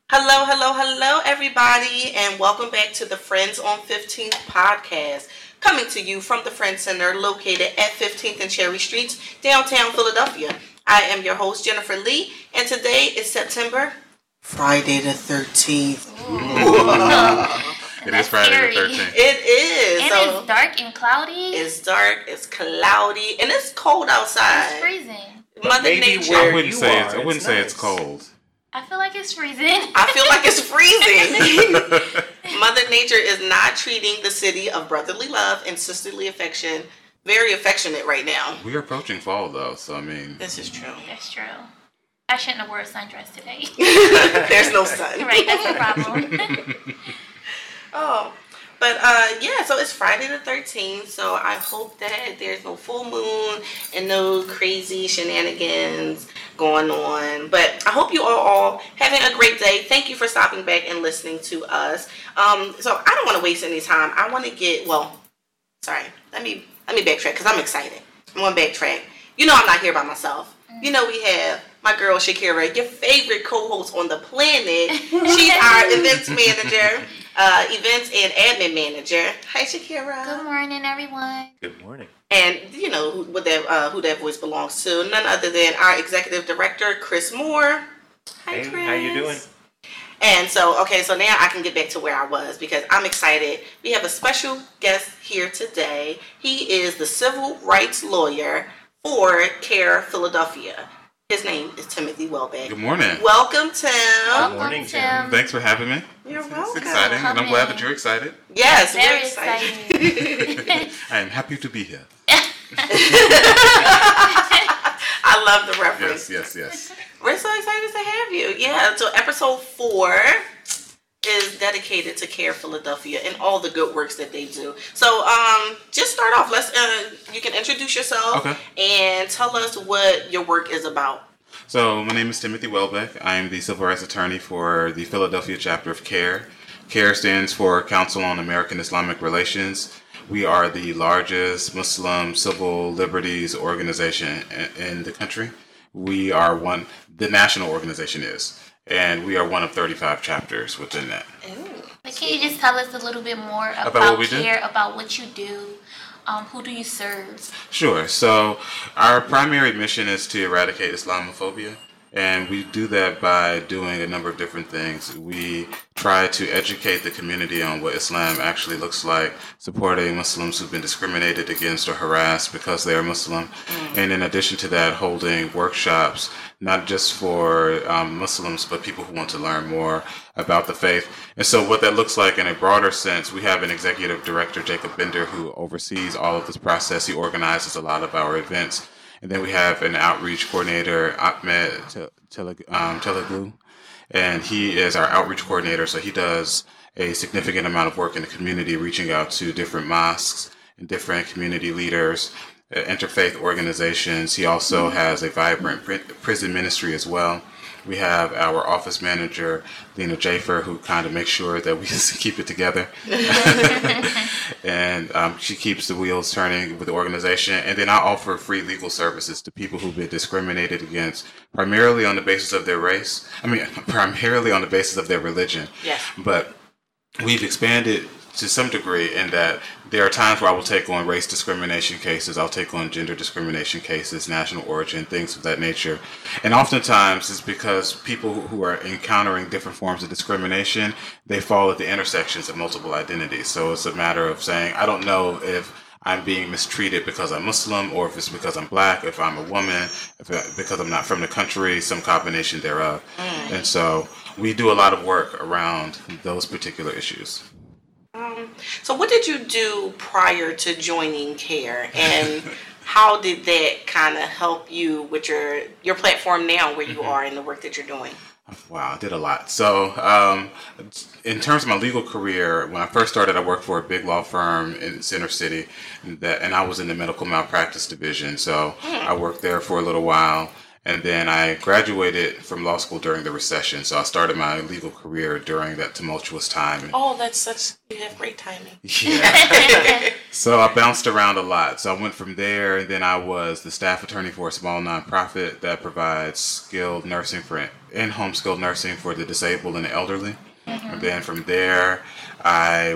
Hello, hello, hello, everybody, and welcome back to the Friends on 15th podcast. Coming to you from the Friends Center located at 15th and Cherry Streets, downtown Philadelphia. I am your host, Jennifer Lee, and today is September Friday the 13th. It is Friday the 13th. It is. And So it's dark and cloudy. it's dark, it's cloudy, and it's cold outside. It's freezing. Mother maybe Nature. where I wouldn't you say are, it's. I wouldn't it's say it's nice. cold. I feel like it's freezing. I feel like it's freezing. Mother Nature is not treating the city of brotherly love and sisterly affection very affectionate right now. We are approaching fall though, so I mean, This is true. That's true. I shouldn't have worn a sundress today. There's no sun. Right, that's the problem. Oh, but yeah, so it's Friday the 13th, so I hope that there's no full moon and no crazy shenanigans going on. But I hope you are all having a great day. Thank you for stopping back and listening to us. So I don't want to waste any time. I want to let me backtrack because I'm excited. I'm going to backtrack. You know I'm not here by myself. You know we have my girl Shakira, your favorite co-host on the planet. She's our events manager, events and admin manager. Hi, Shakira. Good morning, everyone. Good morning. And you know who that voice belongs to? None other than our executive director, Chris Moore. Hi, Hey, Chris. how you doing? And so now I can get back to where I was because I'm excited. We have a special guest here today. He is the civil rights lawyer for CARE Philadelphia. His name is Timothy Welbeck. good morning. Welcome, Tim. Welcome, morning, Tim. Thanks for having me. You're It's welcome. exciting, and I'm Come glad in. that you're excited. Yes, we're Very excited. excited. I am happy to be here. I love the reference. Yes. We're so excited to have you. Yeah, so episode 4 is dedicated to CARE Philadelphia and all the good works that they do. So, just start off. You can introduce yourself Okay. and tell us what your work is about. So my name is Timothy Welbeck. I am the civil rights attorney for the Philadelphia chapter of CARE. CARE stands for Council on American Islamic Relations. We are the largest Muslim civil liberties organization in the country. We are the national organization is, and we are one of 35 chapters within that. But can you just tell us a little bit more About about what we do? CARE, about what you do? Who do you serve? Sure. So our primary mission is to eradicate Islamophobia, and we do that by doing a number of different things. We try to educate the community on what Islam actually looks like, supporting Muslims who've been discriminated against or harassed because they are Muslim, and in addition to that, holding workshops not just for Muslims, but people who want to learn more about the faith. And so what that looks like in a broader sense, we have an executive director, Jacob Bender, who oversees all of this process. He organizes a lot of our events. And then we have an outreach coordinator, Ahmed Telugu, and he is our outreach coordinator. So he does a significant amount of work in the community, reaching out to different mosques and different community leaders, interfaith organizations. He also has a vibrant prison ministry as well. We have our office manager, Lena Jafer, who kind of makes sure that we keep it together. And she keeps the wheels turning with the organization. And then I offer free legal services to people who've been discriminated against, primarily on the basis of their race. Primarily on the basis of their religion. Yes. But we've expanded to some degree in that there are times where I will take on race discrimination cases, I'll take on gender discrimination cases, national origin, things of that nature. And oftentimes it's because people who are encountering different forms of discrimination, they fall at the intersections of multiple identities. So it's a matter of saying, I don't know if I'm being mistreated because I'm Muslim, or if it's because I'm black, if I'm a woman, because I'm not from the country, some combination thereof. And so we do a lot of work around those particular issues. So what did you do prior to joining CARE, and how did that kind of help you with your platform now where you are and the work that you're doing? Wow, I did a lot. So in terms of my legal career, when I first started, I worked for a big law firm in Center City, and I was in the medical malpractice division. So I worked there for a little while. And then I graduated from law school during the recession. So I started my legal career during that tumultuous time. Oh, you have great timing. Yeah. So I bounced around a lot. So I went from there, and then I was the staff attorney for a small nonprofit that provides in-home skilled nursing for the disabled and the elderly. And then from there, I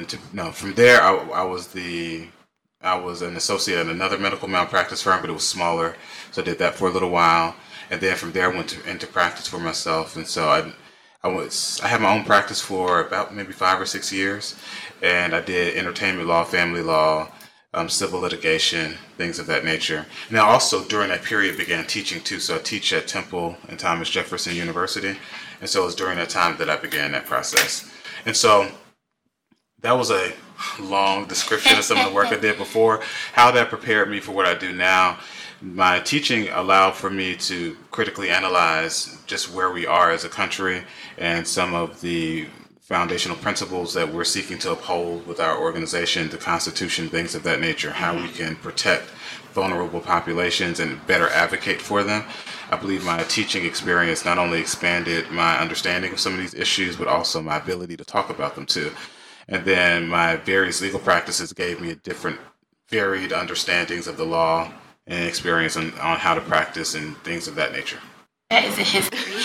was an associate at another medical malpractice firm, but it was smaller. So I did that for a little while. And then from there, I went into practice for myself. And so I had my own practice for about maybe 5 or 6 years. And I did entertainment law, family law, civil litigation, things of that nature. And I also, during that period, began teaching too. So I teach at Temple and Thomas Jefferson University. And so it was during that time that I began that process. And so that was a long description of some of the work I did before. How that prepared me for what I do now. My teaching allowed for me to critically analyze just where we are as a country and some of the foundational principles that we're seeking to uphold with our organization, the Constitution, things of that nature, how we can protect vulnerable populations and better advocate for them. I believe my teaching experience not only expanded my understanding of some of these issues, but also my ability to talk about them too. And then my various legal practices gave me different varied understandings of the law and experience on how to practice and things of that nature. That is a history.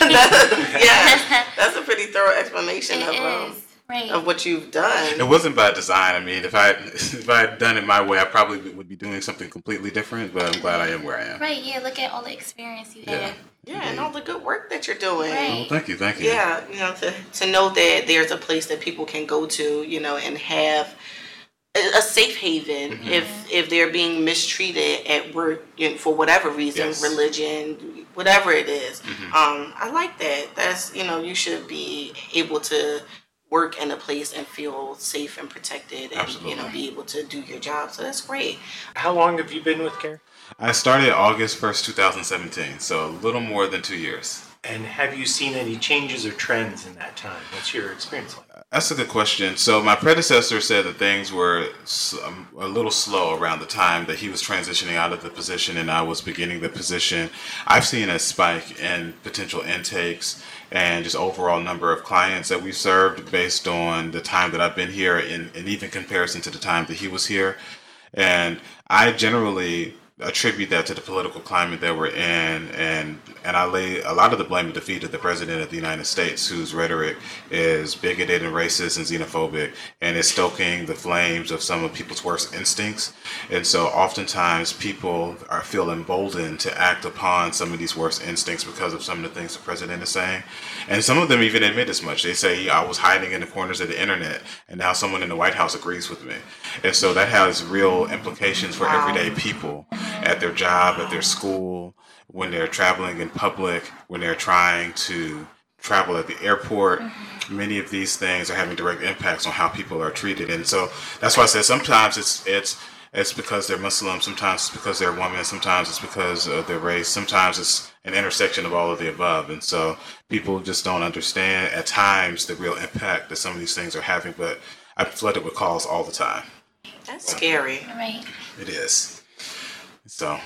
That's a pretty thorough explanation of what you've done. It wasn't by design. I mean, if I had done it my way, I probably would be doing something completely different, but I'm glad I am where I am. Right, yeah, look at all the experience you have. Yeah, and all the good work that you're doing. Right. Oh, thank you. Yeah, to know that there's a place that people can go to, and have a safe haven if they're being mistreated at work for whatever reason, religion, whatever it is. I like that. That's, you should be able to work in a place and feel safe and protected and, be able to do your job. So that's great. How long have you been with CARE? I started August 1st, 2017, so a little more than 2 years. And have you seen any changes or trends in that time? What's your experience like? That's a good question. So my predecessor said that things were a little slow around the time that he was transitioning out of the position and I was beginning the position. I've seen a spike in potential intakes and just overall number of clients that we've served based on the time that I've been here and even comparison to the time that he was here. And I generally attribute that to the political climate that we're in, and I lay a lot of the blame at the feet of the President of the United States, whose rhetoric is bigoted and racist and xenophobic, and is stoking the flames of some of people's worst instincts. And so oftentimes people feel emboldened to act upon some of these worst instincts because of some of the things the President is saying. And some of them even admit as much. They say, I was hiding in the corners of the internet, and now someone in the White House agrees with me. And so that has real implications for everyday people at their job, at their school, when they're traveling in public, when they're trying to travel at the airport. Many of these things are having direct impacts on how people are treated. And so that's why I said sometimes it's because they're Muslim, sometimes it's because they're women, sometimes it's because of their race, sometimes it's an intersection of all of the above. And so people just don't understand at times the real impact that some of these things are having, but I'm flooded with calls all the time. That's scary. Right. It is. So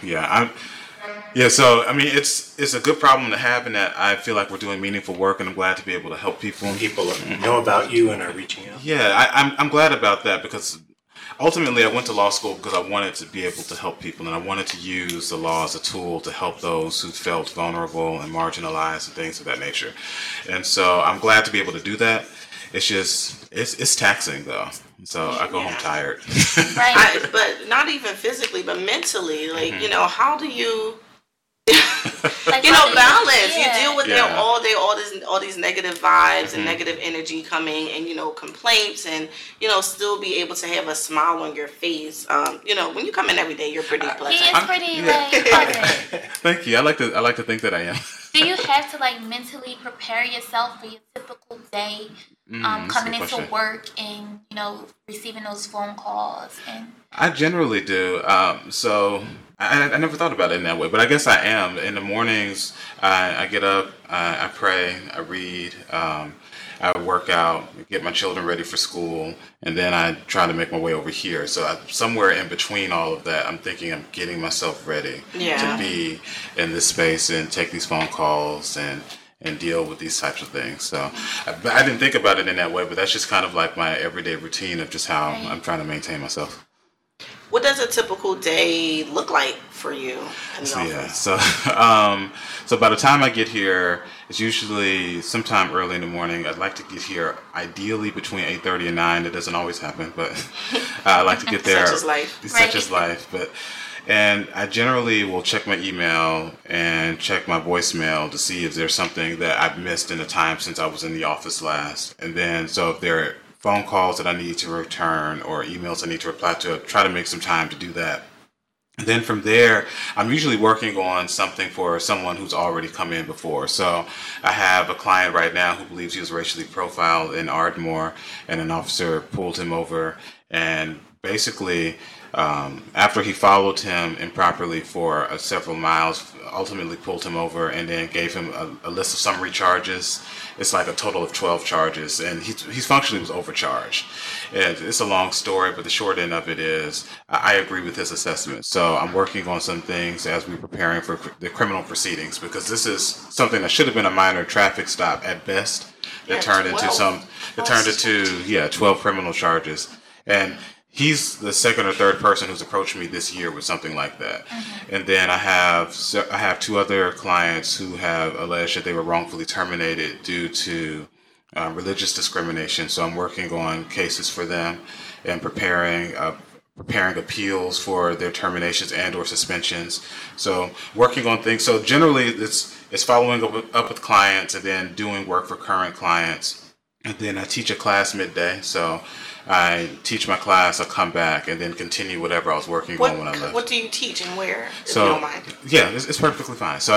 so I mean it's a good problem to have, in that I feel like we're doing meaningful work, and I'm glad to be able to help people. People know about you and are reaching out. Yeah, I'm glad about that, because ultimately I went to law school because I wanted to be able to help people, and I wanted to use the law as a tool to help those who felt vulnerable and marginalized and things of that nature. And so I'm glad to be able to do that. It's just it's taxing though. So I go home tired. Right. But not even physically, but mentally. Like, how do you, Like, balance? Yeah. You deal with them all day, all these negative vibes and negative energy coming, and complaints, and still be able to have a smile on your face. When you come in every day, you're pretty pleasant. He is pretty pleasant. Thank you. I like to think that I am. Do you have to mentally prepare yourself for your typical day That's a coming good into question. work and receiving those phone calls and I generally do. So I never thought about it in that way, but I guess I am. In the mornings, I get up, I pray, I read, I work out, get my children ready for school, and then I try to make my way over here. So somewhere in between all of that, I'm thinking I'm getting myself ready Yeah. to be in this space and take these phone calls and deal with these types of things. So I didn't think about it in that way, but that's just kind of like my everyday routine of just how I'm trying to maintain myself. What does a typical day look like for you in the So yeah, office? so by the time I get here, it's usually sometime early in the morning. I'd like to get here ideally between 8:30 and 9. It doesn't always happen, but I like to get there. Such is life. Such is life. And I generally will check my email and check my voicemail to see if there's something that I've missed in the time since I was in the office last. And then, so if there are phone calls that I need to return or emails I need to reply to, I try to make some time to do that. And then from there, I'm usually working on something for someone who's already come in before. So I have a client right now who believes he was racially profiled in Ardmore, and an officer pulled him over and basically, after he followed him improperly for several miles, ultimately pulled him over and then gave him a list of summary charges. It's like a total of 12 charges, and he's functionally was overcharged. And it's a long story, but the short end of it is I agree with his assessment. So I'm working on some things as we're preparing for the criminal proceedings, because this is something that should have been a minor traffic stop at best that Yeah, turned into 12. it turned into 12 criminal charges. And he's the second or third person who's approached me this year with something like that. And then I have two other clients who have alleged that they were wrongfully terminated due to religious discrimination. So I'm working on cases for them and preparing appeals for their terminations and or suspensions. So working on things. So generally it's following up with clients and then doing work for current clients. And then I teach a class midday. So I teach my class, I come back, and then continue whatever I was working on when I left. What do you teach and where, if So you don't mind? yeah, it's perfectly fine. So I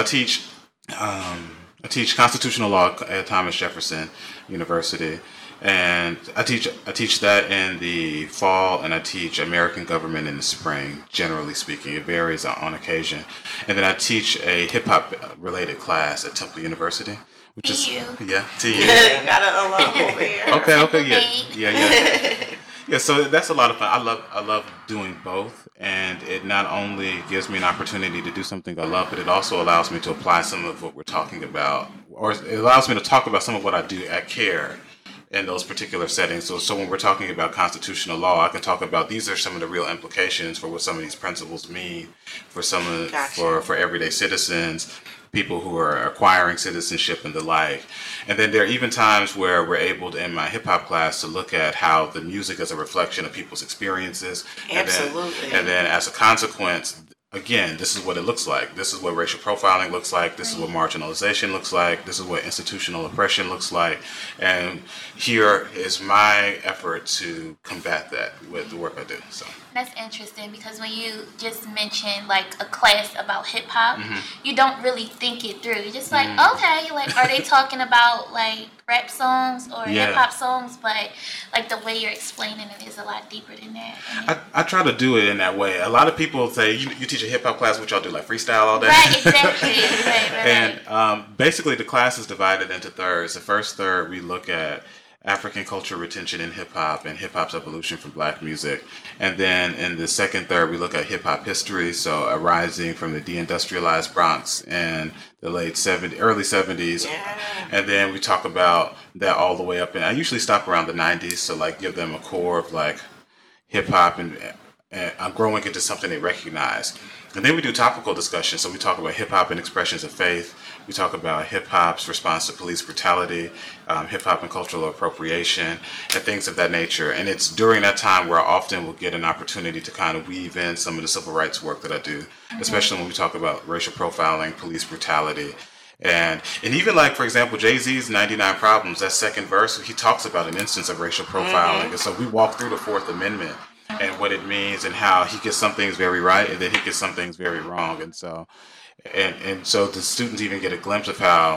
teach constitutional law at Thomas Jefferson University, and I teach that in the fall, and I teach American government in the spring. Generally speaking, it varies on occasion, and then I teach a hip hop related class at Temple University, which is TU. TU. Gotta alum over here. Okay, yeah. Yeah, so that's a lot of fun. I love doing both, and it not only gives me an opportunity to do something I love, but it also allows me to apply some of what we're talking about, or it allows me to talk about some of what I do at CARE in those particular settings. So when we're talking about constitutional law, I can talk about these are some of the real implications for what some of these principles mean for some of Gotcha. for everyday citizens, people who are acquiring citizenship and the like. And then there are even times where we're able to, in my hip hop class, to look at how the music is a reflection of people's experiences. Absolutely. And then as a consequence, again, this is what it looks like. This is what racial profiling looks like. This is what marginalization looks like. This is what institutional oppression looks like. And here is my effort to combat that with the work I do. So That's interesting because when you just mentioned like a class about hip hop, you don't really think it through. You're just like, okay, like are they talking about like rap songs or Yeah. hip hop songs? But like the way you're explaining it is a lot deeper than that. And I try to do it in that way. A lot of people say, you teach a hip hop class, what y'all do, like freestyle all day? right, exactly. right. And basically, the class is divided into thirds. The first third, we look at African cultural retention in hip hop and hip hop's evolution from black music. And then in the second third, we look at hip hop history, so arising from the deindustrialized Bronx in the early 70s. Yeah. And then we talk about that all the way up. And I usually stop around the 90s, so like give them a core of like hip hop and growing into something they recognize. And then we do topical discussion. So we talk about hip hop and expressions of faith. We talk about hip hop's response to police brutality, hip hop and cultural appropriation, and things of that nature. And it's during that time where I often will get an opportunity to kind of weave in some of the civil rights work that I do, especially when we talk about racial profiling, police brutality. And even like, for example, Jay-Z's 99 Problems, that second verse, he talks about an instance of racial profiling. And so we walk through the Fourth Amendment and what it means and how he gets some things very right and then he gets some things very wrong. And so the students even get a glimpse of how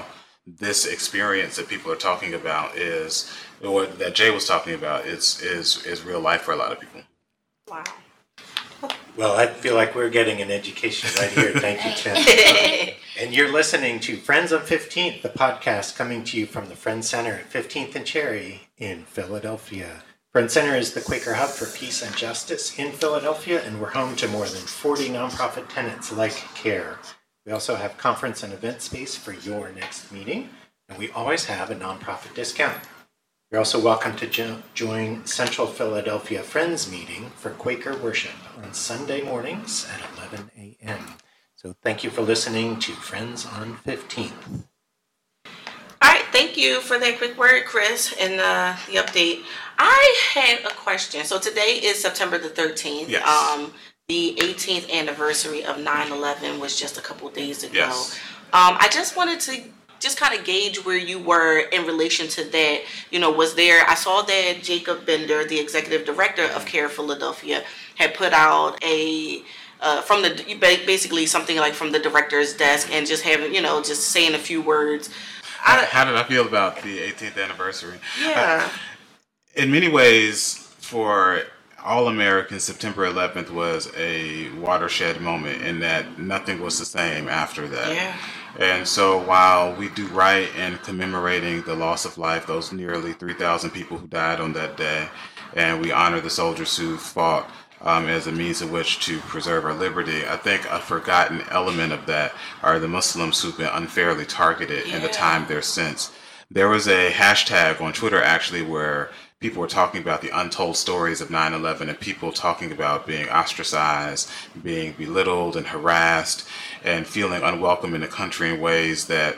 this experience that people are talking about is, or that Jay was talking about, is real life for a lot of people. Wow. Well, I feel like we're getting an education right here. Thank you, Tim. And you're listening to Friends on 15th, the podcast coming to you from the Friends Center at 15th and Cherry in Philadelphia. Friends Center is the Quaker hub for peace and justice in Philadelphia, and we're home to more than 40 nonprofit tenants like CARE. We also have conference and event space for your next meeting, and we always have a nonprofit discount. You're also welcome to join Central Philadelphia Friends Meeting for Quaker worship on Sunday mornings at 11 a.m. So thank you for listening to Friends on 15th. All right, thank you for that quick word, Chris, and the update. I had a question. So today is September the 13th. Yes. The 18th anniversary of 9/11 was just a couple days ago. Yes. I just wanted to just kind of gauge where you were in relation to that. Was there, I saw that Jacob Bender, the executive director of CARE Philadelphia, had put out basically something like from the director's desk, and just having, just saying a few words. How did I feel about the 18th anniversary? Yeah. In many ways, for all Americans, September 11th was a watershed moment in that nothing was the same after that. Yeah. And so while we do right in commemorating the loss of life, those nearly 3,000 people who died on that day, and we honor the soldiers who fought as a means of which to preserve our liberty, I think a forgotten element of that are the Muslims who've been unfairly targeted in the time there since. There was a hashtag on Twitter actually where people were talking about the untold stories of 9/11, and people talking about being ostracized, being belittled and harassed, and feeling unwelcome in the country in ways that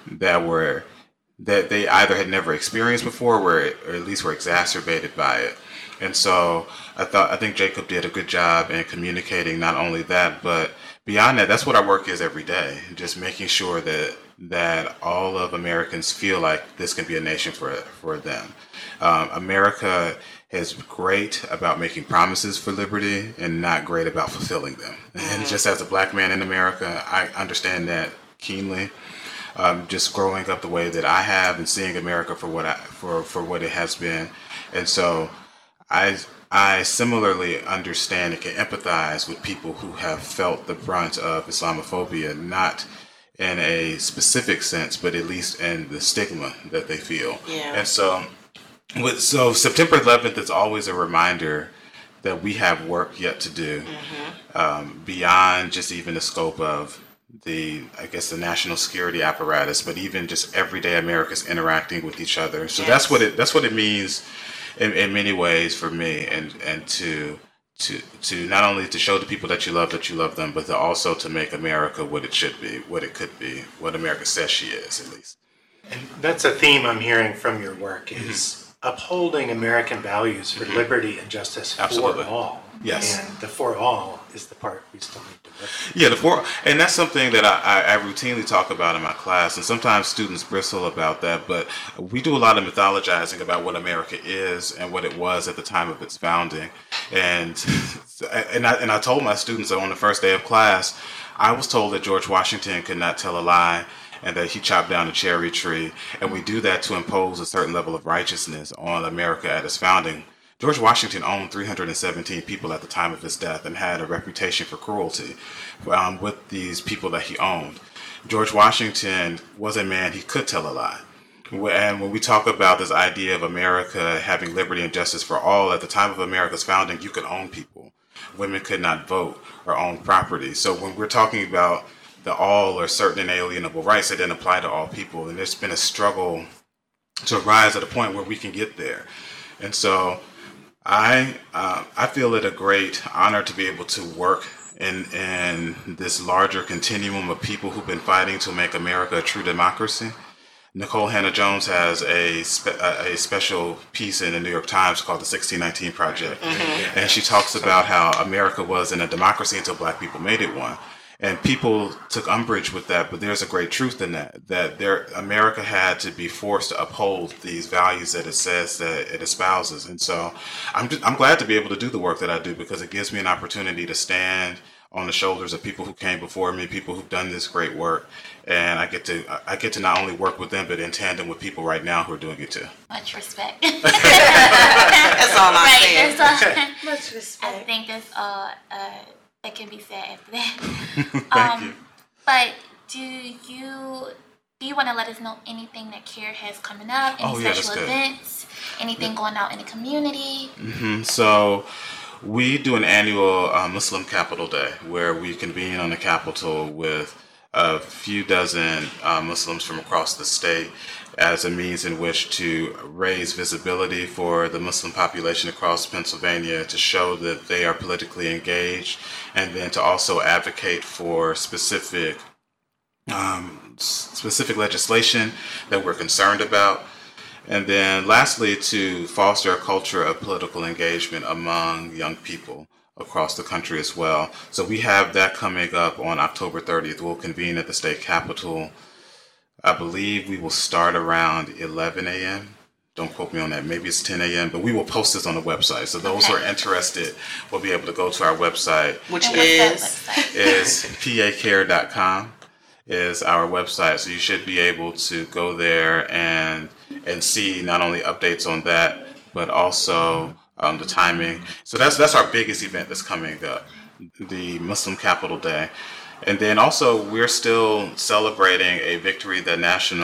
they either had never experienced before, or at least were exacerbated by it. And so I think Jacob did a good job in communicating not only that, but beyond that, that's what our work is every day. Just making sure that all of Americans feel like this can be a nation for them. America is great about making promises for liberty and not great about fulfilling them. And just as a black man in America, I understand that keenly. Just growing up the way that I have and seeing America for what it has been, and so I similarly understand and can empathize with people who have felt the brunt of Islamophobia, not in a specific sense, but at least in the stigma that they feel. Yeah. And so September 11th is always a reminder that we have work yet to do, beyond just even the scope of the national security apparatus, but even just everyday Americans interacting with each other. So that's what it means in many ways for me, and to not only to show the people that you love them, but to also to make America what it should be, what it could be, what America says she is, at least. And that's a theme I'm hearing from your work is upholding American values for liberty and justice for all. Yes. And the for all is the part we still need to work on. Yeah, and that's something that I routinely talk about in my class, and sometimes students bristle about that, but we do a lot of mythologizing about what America is and what it was at the time of its founding. And I told my students that on the first day of class, I was told that George Washington could not tell a lie, and that he chopped down a cherry tree, and we do that to impose a certain level of righteousness on America at its founding. George Washington owned 317 people at the time of his death and had a reputation for cruelty with these people that he owned. George Washington was a man, he could tell a lie. And when we talk about this idea of America having liberty and justice for all, at the time of America's founding, you could own people. Women could not vote or own property. So when we're talking about the all or certain inalienable rights, that didn't apply to all people. And there's been a struggle to rise at a point where we can get there. And so I feel it a great honor to be able to work in this larger continuum of people who've been fighting to make America a true democracy. Nicole Hannah-Jones has a special piece in the New York Times called the 1619 Project. And she talks about how America wasn't a democracy until black people made it one. And people took umbrage with that, but there's a great truth in that America had to be forced to uphold these values that it says that it espouses. And so I'm glad to be able to do the work that I do, because it gives me an opportunity to stand on the shoulders of people who came before me, people who've done this great work, and I get to not only work with them, but in tandem with people right now who are doing it too. Much respect. That's all I'm saying. That's all. Much respect. I think that's all that can be said after that. Thank you. But do you want to let us know anything that CARE has coming up? Any special events? Anything going out in the community? So we do an annual Muslim Capital Day where we convene on the Capitol with a few dozen Muslims from across the state as a means in which to raise visibility for the Muslim population across Pennsylvania, to show that they are politically engaged, and then to also advocate for specific legislation that we're concerned about. And then lastly, to foster a culture of political engagement among young people across the country as well. So we have that coming up on October 30th. We'll convene at the state capitol. I believe we will start around 11 a.m. Don't quote me on that. Maybe it's 10 a.m., but we will post this on the website. So those who are interested will be able to go to our website, which is pacare.com is our website. So you should be able to go there and see not only updates on that, but also the timing. So that's our biggest event that's coming up, the Muslim Capital Day. And then also we're still celebrating a victory that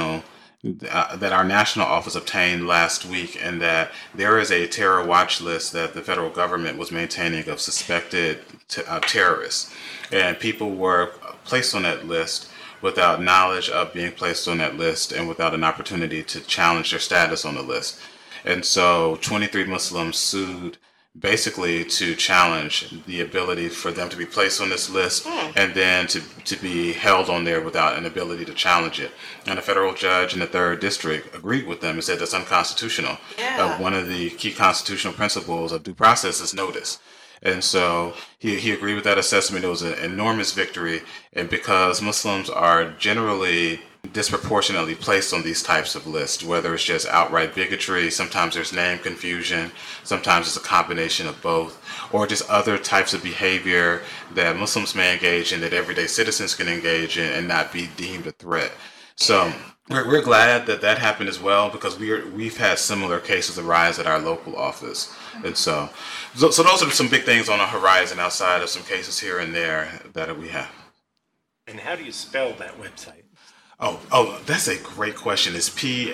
our national office obtained last week, and that there is a terror watch list that the federal government was maintaining of suspected terrorists. And people were placed on that list without knowledge of being placed on that list and without an opportunity to challenge their status on the list. And so 23 Muslims sued basically to challenge the ability for them to be placed on this list and then to be held on there without an ability to challenge it. And a federal judge in the 3rd District agreed with them and said that's unconstitutional. One of the key constitutional principles of due process is notice. And so he agreed with that assessment. It was an enormous victory. And because Muslims are generally disproportionately placed on these types of lists, whether it's just outright bigotry, sometimes there's name confusion, sometimes it's a combination of both, or just other types of behavior that Muslims may engage in that everyday citizens can engage in and not be deemed a threat. So we're glad that happened as well, because we've had similar cases arise at our local office. And so those are some big things on the horizon outside of some cases here and there that we have. And how do you spell that website? Oh, that's a great question. It's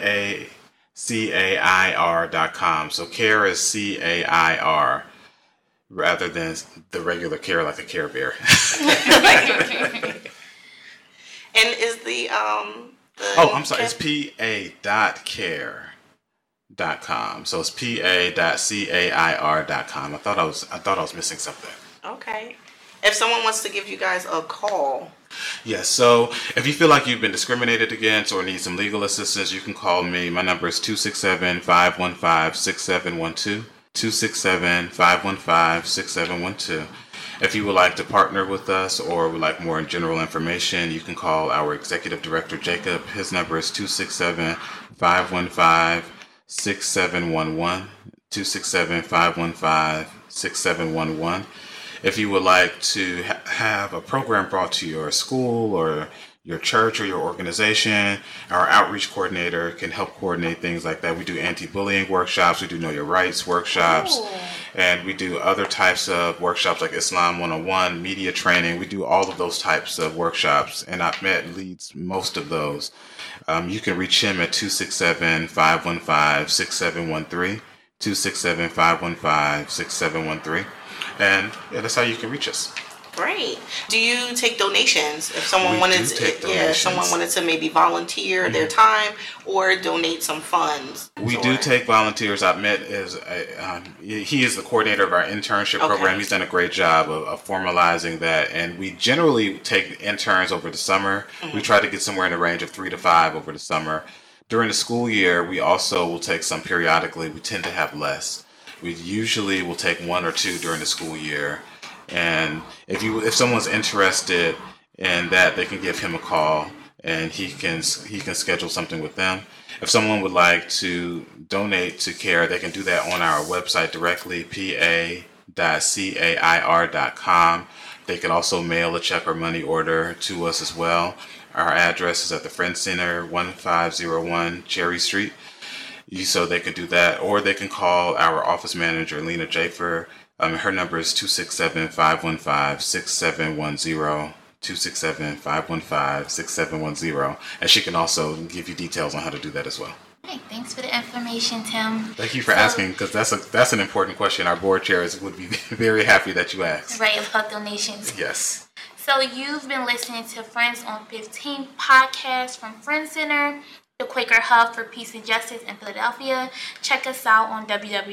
PACAIR.com. So CARE is CAIR rather than the regular CARE like a Care Bear. And is the I'm sorry. It's PA.care.com. So it's PA.CAIR.com. I thought I was missing something. Okay. If someone wants to give you guys a call. Yes, so if you feel like you've been discriminated against or need some legal assistance, you can call me. My number is 267-515-6712. 267-515-6712. If you would like to partner with us or would like more general information, you can call our Executive Director, Jacob. His number is 267-515-6711. 267-515-6711. If you would like to have a program brought to your school or your church or your organization, our outreach coordinator can help coordinate things like that. We do anti-bullying workshops, we do Know Your Rights workshops, and we do other types of workshops like Islam 101, media training. We do all of those types of workshops, and Ahmed leads most of those. You can reach him at 267-515-6713, 267-515-6713. And that's how you can reach us. Great. Do you take donations? If someone wanted to maybe volunteer their time or donate some funds. We do take volunteers. Ahmed is he is the coordinator of our internship program. He's done a great job of formalizing that, and we generally take interns over the summer. We try to get somewhere in the range of 3 to 5 over the summer. During the school year, we also will take some periodically. We tend to have less. We usually will take 1 or 2 during the school year. And if someone's interested in that, they can give him a call and he can schedule something with them. If someone would like to donate to CARE, they can do that on our website directly, PA.care.com. friendcenter.cair.com. They can also mail a check or money order to us as well. Our address is at the Friend Center, 1501 Cherry Street. So they can do that, or they can call our office manager, Lena Jafer. Her number is 267-515-6710. 267-515-6710, and she can also give you details on how to do that as well. Hey, thanks for the information, Tim. Thank you for asking, because that's an important question. Our board chairs would be very happy that you asked. Right, about donations. Yes. So you've been listening to Friends on 15 podcast from Friend Center, the Quaker Hub for Peace and Justice in Philadelphia. Check us out on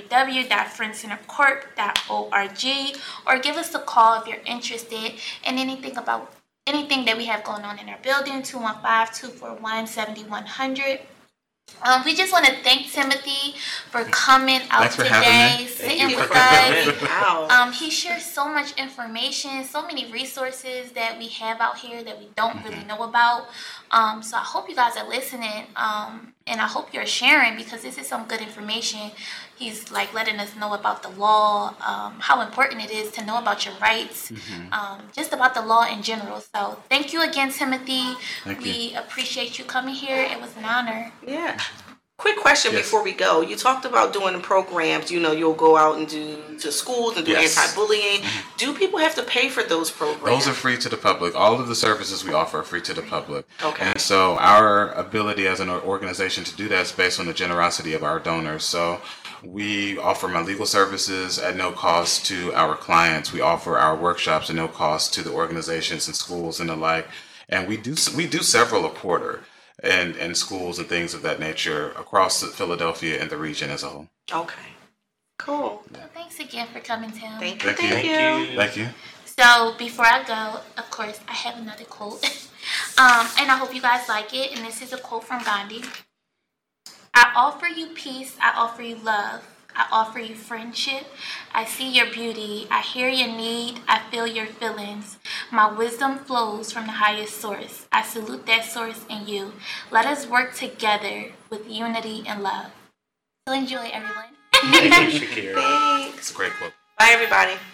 www.friendcentercorp.org, or give us a call if you're interested in anything that we have going on in our building, 215-241-7100. We just want to thank Timothy for coming out today, sitting with us. Wow. He shares so much information, so many resources that we have out here that we don't really know about. So I hope you guys are listening, and I hope you're sharing, because this is some good information. He's like letting us know about the law, how important it is to know about your rights, just about the law in general. So thank you again, Timothy. We appreciate you coming here. It was an honor. Yeah. Quick question before we go. You talked about doing programs. You'll go out and do to schools and do anti-bullying. Do people have to pay for those programs? Those are free to the public. All of the services we offer are free to the public. Okay. And so our ability as an organization to do that is based on the generosity of our donors. So we offer my legal services at no cost to our clients. We offer our workshops at no cost to the organizations and schools and the like. And we do several a quarter in schools and things of that nature across Philadelphia and the region as a whole. Okay. Cool. Well, thanks again for coming, Tim. Thank Thank you. So before I go, of course, I have another quote. And I hope you guys like it. And this is a quote from Gandhi. I offer you peace. I offer you love. I offer you friendship. I see your beauty. I hear your need. I feel your feelings. My wisdom flows from the highest source. I salute that source in you. Let us work together with unity and love. So enjoy, everyone. Thank you, Shakira. Thanks. It's a great quote. Bye, everybody.